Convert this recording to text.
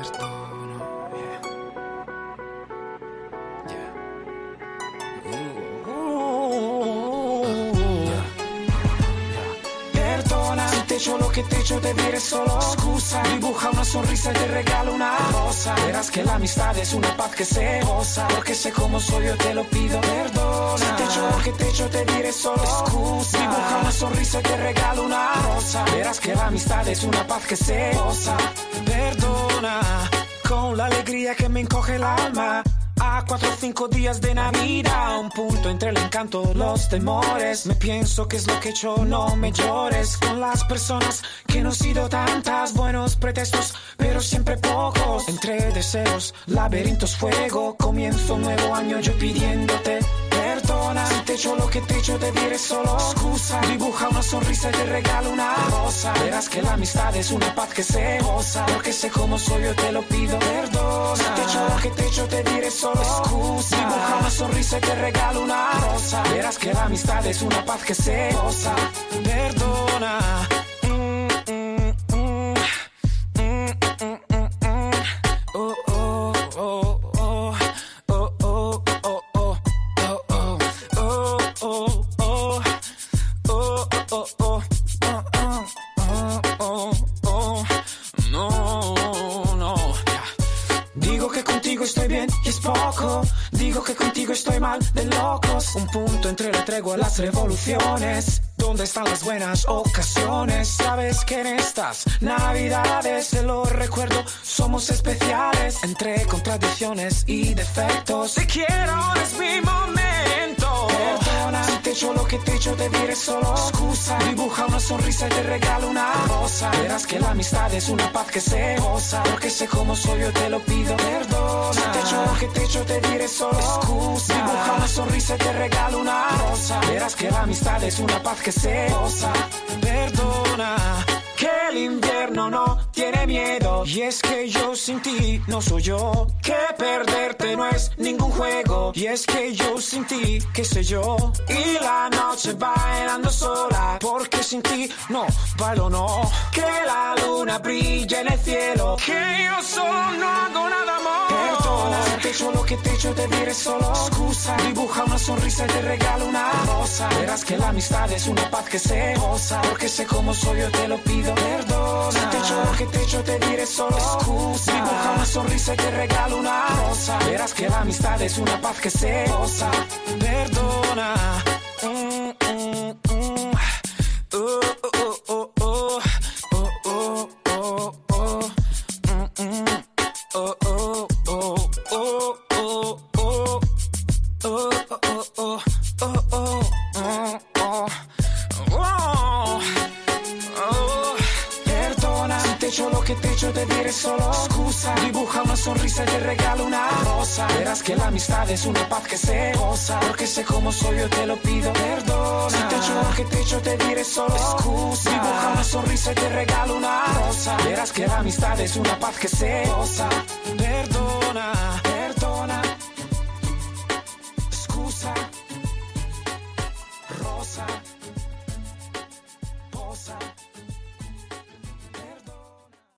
perdono, yeah. Perdona si te echo lo que te echo, te diré solo excusa. Dibuja una sonrisa y te regalo una rosa. Verás que la amistad es una paz que se goza. Porque sé cómo soy, yo te lo pido. Perdona si te echo lo que te echo, te diré solo excusa. Dibuja una sonrisa y te regalo una rosa. Verás que la amistad es una paz que se goza. Perdona con la alegría que me encoge el alma. A 4 o 5 días de Navidad, un punto entre el encanto y los temores. Me pienso que es lo que he hecho, no me llores. Con las personas que no he sido tantas, buenos pretextos, pero siempre pocos. Entre deseos, laberintos, fuego. Comienzo un nuevo año yo pidiéndote perdona. Si te echo lo que te echo, te diré solo excusa. Dibuja una sonrisa y te regalo una rosa. Verás que la amistad es una paz que se goza. Porque sé cómo soy, yo te lo pido. Perdona. Si te echo lo que te echo, te diré solo excusa. Dibuja una sonrisa y te regalo una rosa. Verás que la amistad es una paz que se goza. Perdona. Estoy bien y es poco. Digo que contigo estoy mal de locos. Un punto entre la tregua y las revoluciones. ¿Dónde están las buenas ocasiones? Sabes que en estas navidades, te lo recuerdo, somos especiales. Entre contradicciones y defectos, te quiero, es mi momento. Perdona si te echo lo que te echo, te diré solo excusa. Dibuja una sonrisa y te regalo una rosa. Verás que la amistad es una paz que se goza. Porque sé cómo soy, yo te lo pido. Perdona si te echo lo que te echo, te diré solo excusa. Dibuja una sonrisa y te regalo una rosa. Verás que la amistad es una paz que se goza. Perdona que el invierno no tiene miedo. Y es que yo sin ti no soy yo. Que perderte no es ningún juego. Y es que yo sin ti, qué sé yo. Y la noche bailando sola. Porque sin ti no bailo, no. Que la luna brilla en el cielo. Que yo solo no hago nada más. Perdona si te echo lo que te echo, te diré solo excusa. Dibuja una sonrisa y te regalo una rosa. Verás que la amistad es una paz que se goza. Porque sé cómo soy, yo te lo pido. Perdona si te echo lo que te echo, te diré solo excusa. Dibuja una sonrisa y te regalo una rosa. Verás que la amistad es una paz que se goza. Perdona. Te diré solo excusa. Dibuja una sonrisa y te regalo una rosa. Verás que la amistad es una paz que se goza. Porque sé cómo soy, yo te lo pido. Perdona si te echo lo que te echo, te diré solo excusa. Dibuja una sonrisa y te regalo una rosa. Verás que la amistad es una paz que se goza.